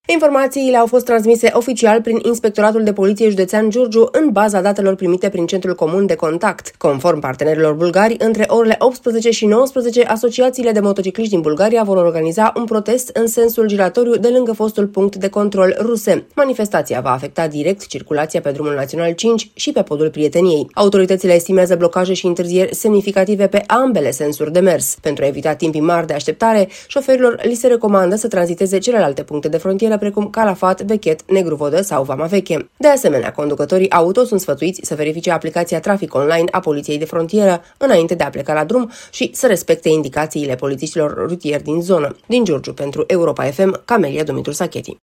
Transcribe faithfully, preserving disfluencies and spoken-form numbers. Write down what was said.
Informațiile au fost transmise oficial prin Inspectoratul de Poliție Județean Giurgiu în baza datelor primite prin Centrul Comun de Contact. Conform partenerilor bulgari, între orele optsprezece și nouăsprezece, asociațiile de motocicliști din Bulgaria vor organiza un protest în sensul giratoriu de lângă fostul punct de control Ruse. Manifestația va afecta direct circulația pe drumul național cinci și pe podul Prieteniei. Autoritățile estimează blocaje și întârzieri semnificative pe ambele sensuri de mers. Pentru a evita timpii mari de așteptare, șoferilor li se recomandă să tranziteze celelalte puncte de frontieră precum Calafat, Bechet, Negruvodă sau Vama Veche. De asemenea, conducătorii auto sunt sfătuiți să verifice aplicația Trafic Online a Poliției de Frontieră înainte de a pleca la drum și să respecte indicațiile polițiștilor rutieri din zonă. Din Giurgiu, pentru Europa F M, Camelia Dumitru Sacheti.